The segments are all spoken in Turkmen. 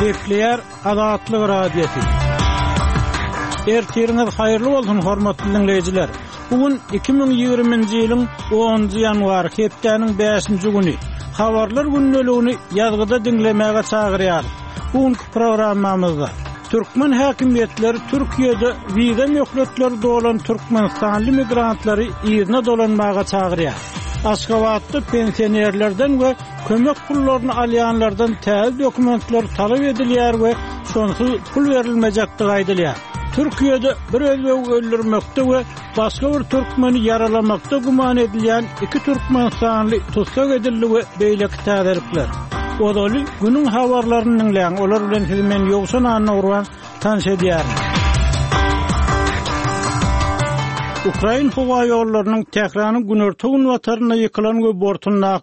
Kepler Azatlyk Radiosu. Ertiriniz hayırlı bolsun hormatly dinleyijiler. Bugün 2020-nji ýylyň 10-njy ýanwary hepdeniň 5-nji güni. Habarlar günnäligini ýazgyda dinlemäge çagyrýar. Bugünkü programmamyzda Türkmen häkimetleri Türkiýede wiza möhletleri dolan Türkmenistanly migrantlary ýerine dolanmaga çagyrýar. Aşgabatda pensionerlerden we kömek pullaryny alýanlardan täze dokumentler talap edilýär we şonsuz pul berilmejekdigi aýdylýar. Türkiýede bir özbegi öldürmekde we başga bir türkmeni yaralamakda guman edilýän iki türkmenistanly tutsak edildi we beýleki täzelikler. Odaly günüň habarlaryny dinleýän olar bilen men ýogsan anna tanış edýär. Ukraina hava ýollarynyň Tehranyň günertegin wataryna ýykylan we bortundaky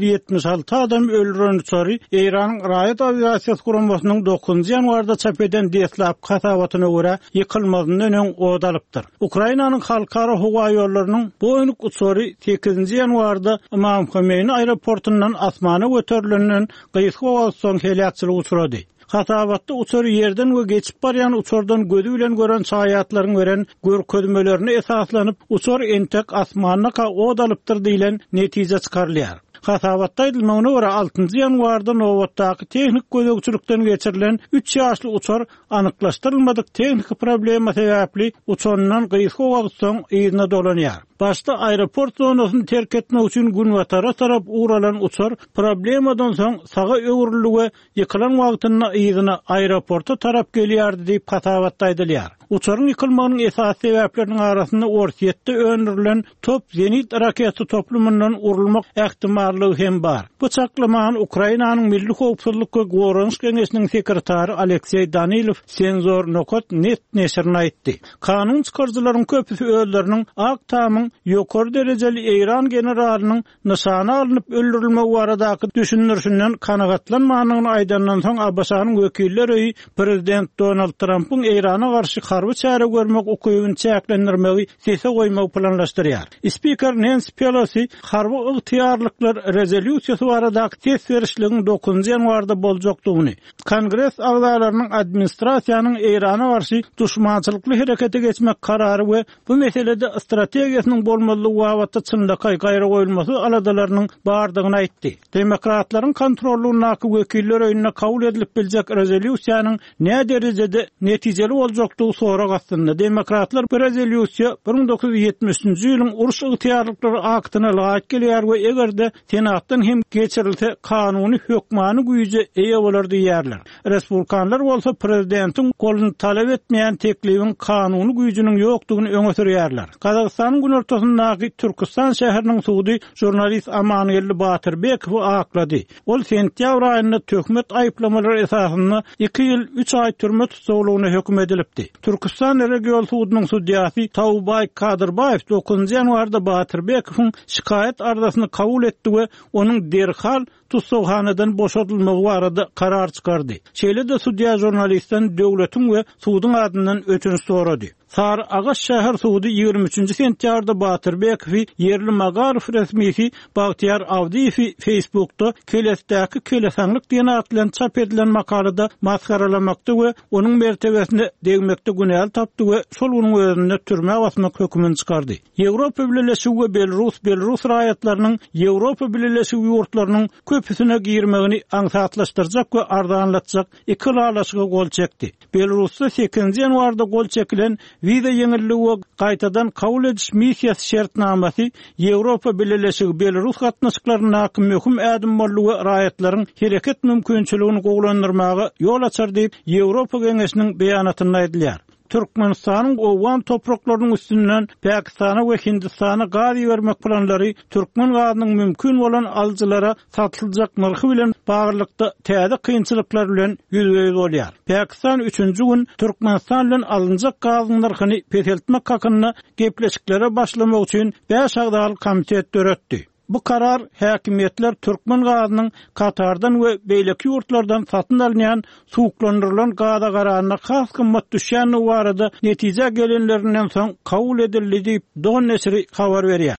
176 adam öldüren üçeri Iranyň Raýat aviasiýa guramasynyň 9-njy ýanwarda çap eden deslap kasawatyna görä ýykylmagyny öňen odalypdyr. Ukrainanyň halkara hava ýollarynyň bu öňük üçeri 8-nji ýanwarda Imam Hömeýni aeroportundan asmana göterilenden gyýyky soň helakçylyk uçurady. Hatabatda uçur yerden we geçip barýan uçurdan gözü bilen gören şaýatlaryň beren görkezmelerini esaslanyp uçur entek asmanyna odalypdyr diýilen netije çykarylýar. Hatabatda aýdylmagyna görä 6-njy ýanwarda nowatdaky tehnik gözegçilikden geçirilen 3 ýaşly uçur anyklaşdyrylmadyk tehnik problema sebäpli uçurundan gyýyky soň ýerine dolanýar. Başta aeroport zonasyny terk etmek üçin gün watara tarap uğralan uçur problemadan soň saga öwrüli we ýykylan wagtyna ýerine aeroporta tarap gelýärdi diýip hatabatda aýdylýar. Uçurun yıkılmagynyň esas sebäpleriniň arasynda ortiýetde öndürilen top zenit rakety toplumundan urulmak ähtimallygy hem bar. Bu çaklamany Ukrainanyň Milli Howpsuzlyk we Gorunç Geňeşiniň sekretary Aleksey Danilov Senzor.net neşrine aýtdy. Kanun çykarjylaryň köpüsi özleriniň ak tamyň ýokary derejeli Eýran generalynyň nyşana alınıp öldürilmegi baradaky düşünürşünden kanagatlanmanyny aýdandan soň Abbasanyň wekilleri Prezident Donald Trump'yň Eýrana garşy harby çäre görmek ukybyny çäklendirmegi sese goýmagy planlaşdyrýar. Spiker Nancy Pelosi harby ygtyýarlyklar rezolýusiýasy baradaky tesirişligiň 9-njy ýanwarda boljakdygyny, Kongres agzalarynyň administrasiýanyň Eýrana garşy duşmançylykly herekete geçmek karary we bu meselede strategiýasynyň bolmalygy wagtda çyndaky gaýra goýulmasy aladalarynyň bardygyny aýtdy. Demokratlaryň kontrollugynaky wekiller öýüne kabul edilip biljek rezolýusiýanyň näme derejede netijeli boljakdygy sorak astynda. Demokratlar bu rezolýusiýa 1970-nji ýylyň uruş ygtyýarlyklary aktyna laýyk gelýär we egerde senatdan hem geçirilse kanuny hökmany güýje eýe bolar diýerler. Respublikanlar bolsa prezidentiň goluny talap etmeýän teklibiň kanuny güýjüniň ýokdugyny öňe sürýärler. Kazakstanyň günertosundaky Türkistan şäheriniň suwdy jurnalist Amanuel Batyrbekow aklady. Ol sentýabr aýynda töhmet aýplamalary esasynda 2 ýyl 3 aý türme tutsagylygyna hökm edilipdi. Türkistan regional suwdynyň suddiýasy Tawbay Kadyrbaýew 9-njy ýanwarda Batyrbekowyň şikayet ardasyny kabul etdi we onuň derhal tutsawhanadan boşadylmagy barada karar çykardy. Şeýle-de suddiýa jurnalistden döwletiň we suwdyň adyndan ötünç sorady. Sar Agaş şäher suwdy 23-nji sentýarda Batyrbekowy yerli Magarov resmisi Bagtyar Awdiýew Facebookda kelesdäki kelesanlyk diýen atlan çap edilen makalada maskaralamakda we onuň mertebesine degmekde günäl tapdy we şol onuň özüne türme basmak hökmüni çykardy. Ýewropa Birleşigi we Belarus raýatlarynyň Ýewropa Birleşigi ýurtlarynyň köpüsine girmegini aňsatlaşdyrjak we ardanlatjak iki lalaşyga gol çekdi. Belarusda 8-nji ýanwarda gol çekilen wiza ýeňilligi we gaýtadan kabul ediş missiýasy şertnamasy Ýewropa Birleşigi Belarus gatnaşyklaryna möhüm ädim bolýan we raýatlaryň hereket mümkinçiligini gowlandyrmagy ýol açar diýip Ýewropa Geňeşiniň beýanatynda aýdylýar. Türkmenistanyň owan topraklarynyň üstünden Pakistana we Hindistana gaz bermek planlary türkmen gazynyň mümkin bolan aljylara satylyjak narhy bilen baglykda täze kynçylyklar bilen ýüzbeýiz bolýar. Pakistan 3-nji gün Türkmenistan bilen alınjak gazyň narhyny peseltmek hakyna gepleşiklere başlamak üçin 5 agdaly komitet döretdi. Bu karar häkimetler Türkmen gazynyň Katardan we beýleki ýurtlardan satyn alynýan suwuklandyrylan gaza garanyna has kymmat düşýän barada netije gelenlerinden soň kabul edildi diýip Don nesri habar berýär.